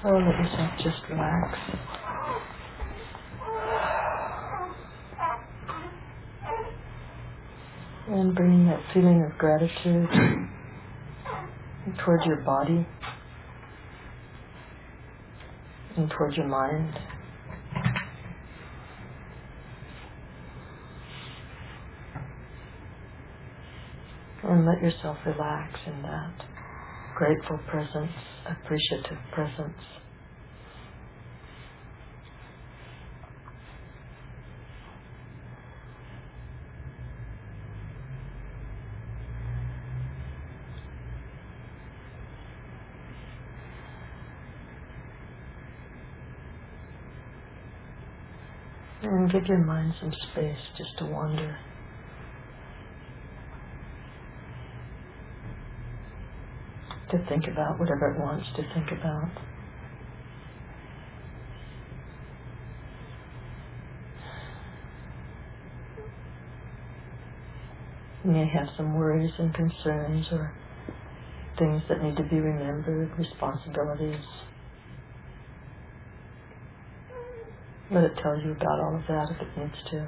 So let yourself just relax. And bringing that feeling of gratitude towards your body and towards your mind. And let yourself relax in that grateful presence, appreciative presence. And give your mind some space just to wander. To think about whatever it wants to think about. You may have some worries and concerns or things that need to be remembered, responsibilities. Let it tell you about all of that if it needs to.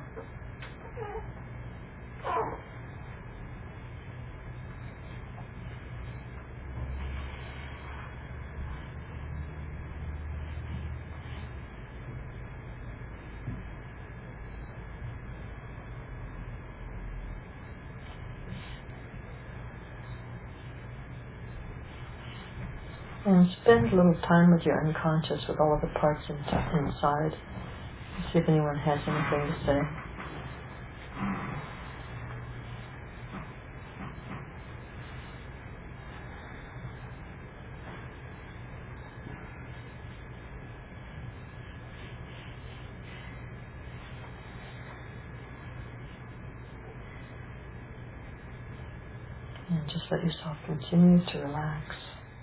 And spend a little time with your unconscious, with all of the parts inside. See if anyone has anything to say. And just let yourself continue to relax.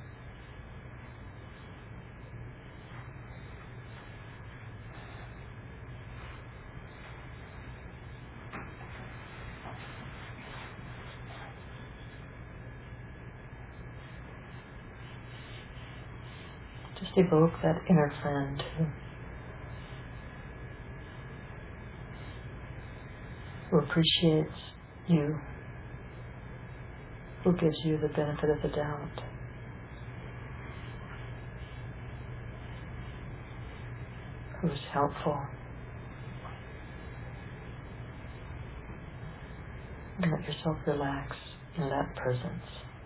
Just evoke that inner friend who appreciates you, who gives you the benefit of the doubt, who's helpful. And let yourself relax in that presence.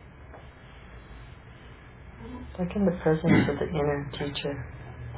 Like in the presence of the inner teacher.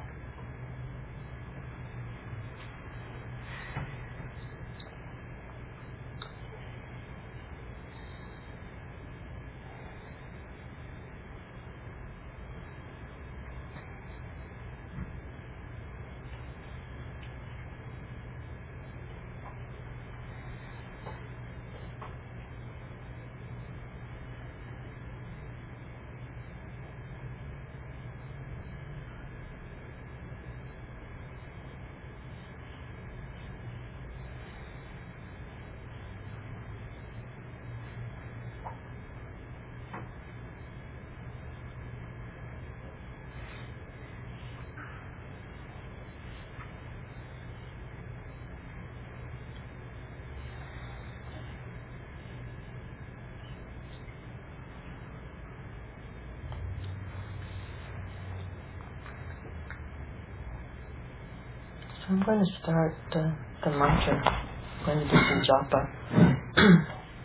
So I'm going to start the mantra. I'm going to do some japa.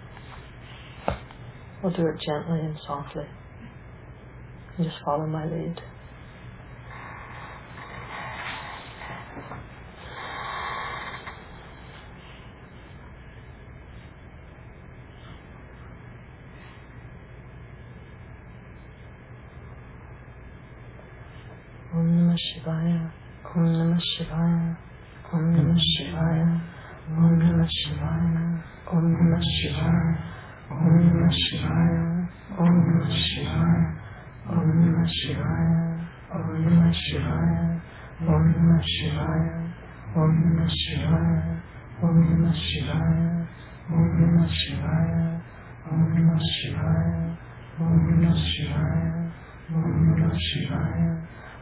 We'll do it gently and softly. And just follow my lead. Om Namah Shivaya, Om Namah Shivaya, Om Namah Shivaya, Om Namah Shivaya, Om Namah Shivaya, Om Namah Shivaya, Om Namah Shivaya, Om Namah Shivaya, Om Namah Shivaya, Om Namah Shivaya, Om Namah Shivaya, Om Namah Shivaya, Om Namah Shivaya, Om Namah Shivaya, Om Namah Shivaya, Om Namah Shivaya,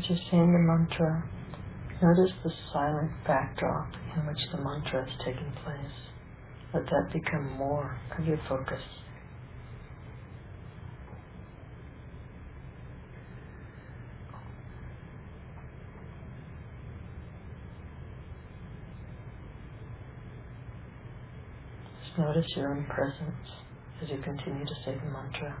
As you're saying the mantra, notice the silent backdrop in which the mantra is taking place. Let that become more of your focus. Just notice your own presence as you continue to say the mantra.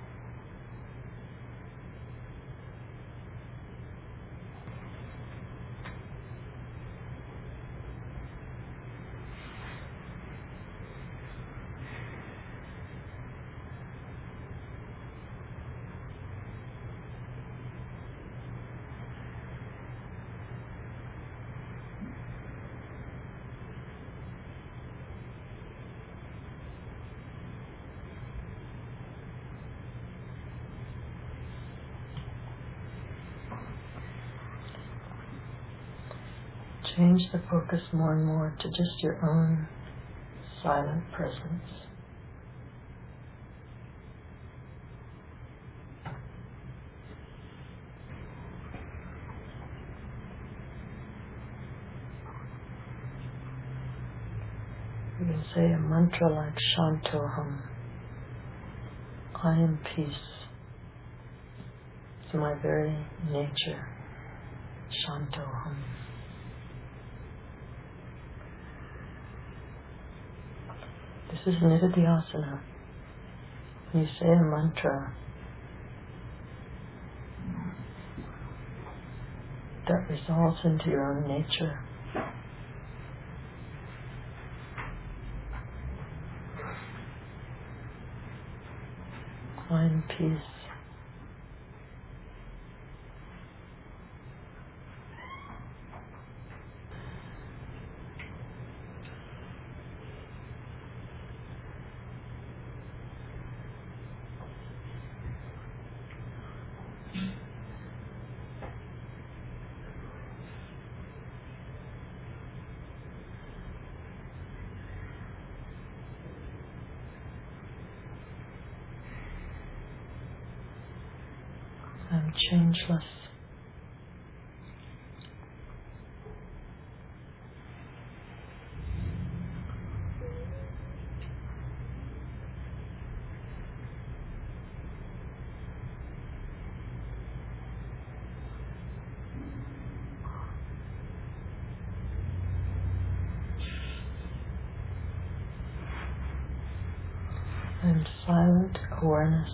Change the focus more and more to just your own silent presence. You can say a mantra like Shantoham. I am peace. It's my very nature. Shantoham. This is Nididhyasana. When you say a mantra that resolves into your own nature, I am peace. I'm changeless. I'm silent awareness.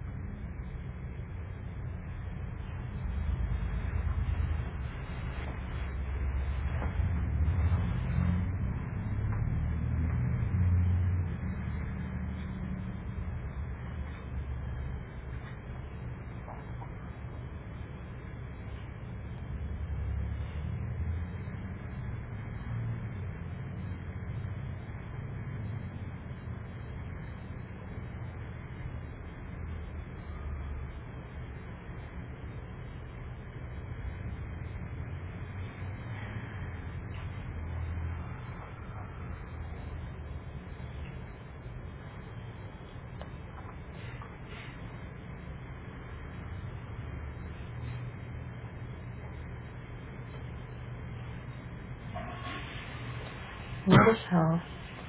Notice how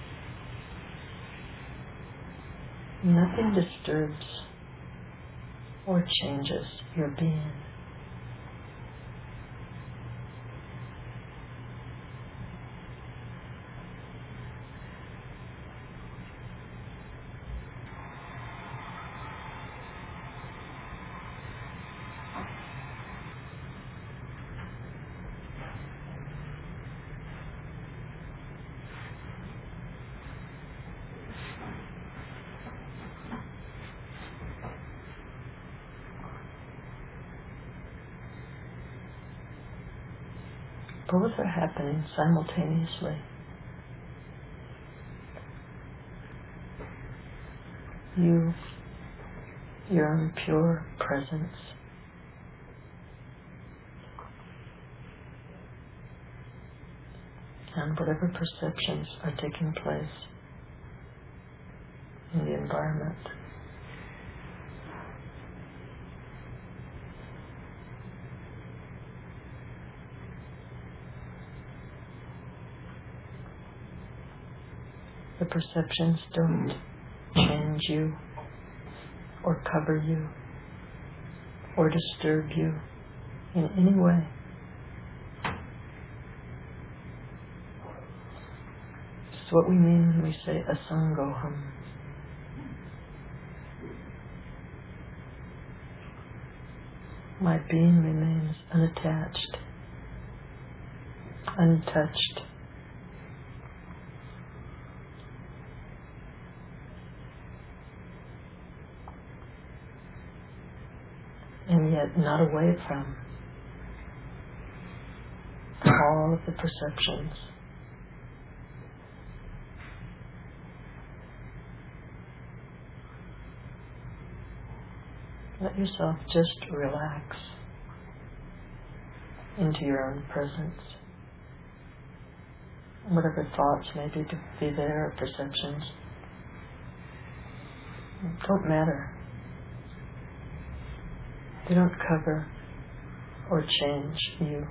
nothing disturbs or changes your being. Both are happening simultaneously. You, your own pure presence, and whatever perceptions are taking place in the environment. The perceptions don't change you or cover you or disturb you in any way. It's what we mean when we say asangoham. My being remains unattached, untouched. And yet not away from all of the perceptions. Let yourself just relax into your own presence. Whatever thoughts may be there, or perceptions, don't matter. They don't cover or change you.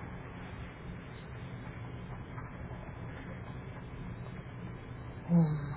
Om.